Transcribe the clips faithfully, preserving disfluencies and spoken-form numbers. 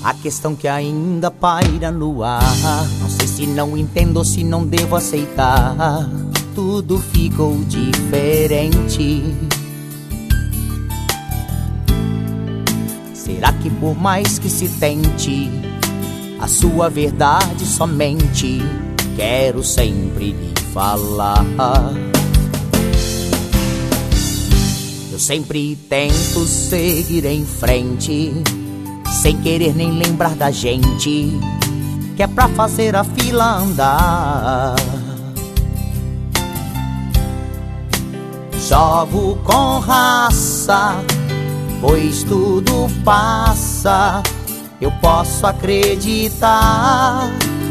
a questão que ainda paira no ar. Não sei se não entendo ou se não devo aceitar. Tudo ficou diferente. Será que por mais que se tente, a sua verdade somente quero sempre lhe falar? Eu sempre tento seguir em frente, sem querer nem lembrar da gente, que é pra fazer a fila andar. Jogo com raça, pois tudo passa, eu posso acreditar.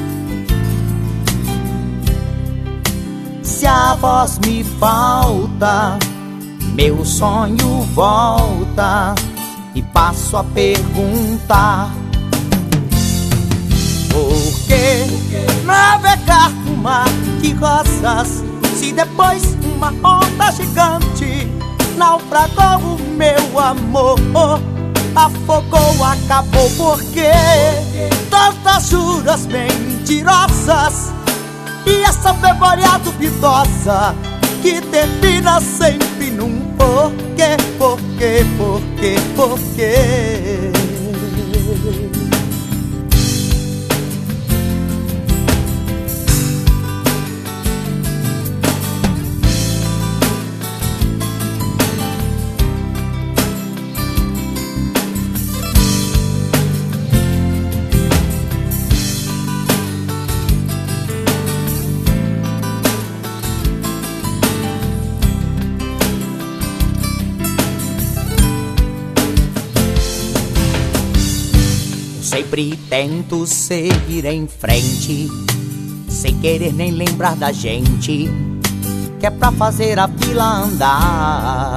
Se a voz me falta, meu sonho volta e passo a perguntar: por que navegar no mar de rosas, se depois uma onda gigante naufragou o meu amor, afogou, acabou? Por que tantas juras mentirosas e essa memória duvidosa que termina sempre num porquê, porquê, porquê, porquê? Sempre tento seguir em frente, sem querer nem lembrar da gente, que é pra fazer a fila andar.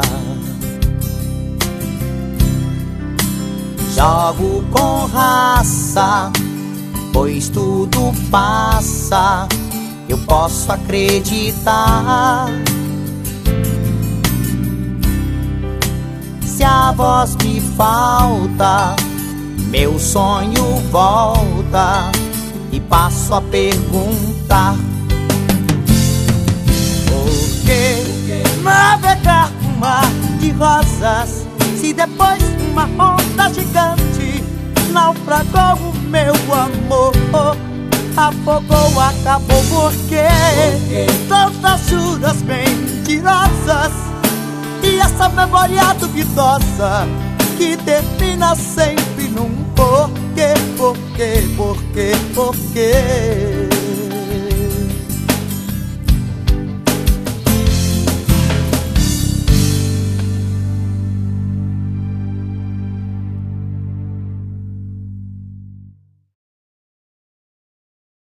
Jogo com raça, pois tudo passa, eu posso acreditar. Se a voz me falta, meu sonho volta e passo a perguntar: por que navegar no mar de rosas, se depois uma onda gigante naufragou o meu amor, afogou, acabou? Por que tantas juras mentirosas e essa memória duvidosa que termina sempre num porquê, porquê, porquê, porquê?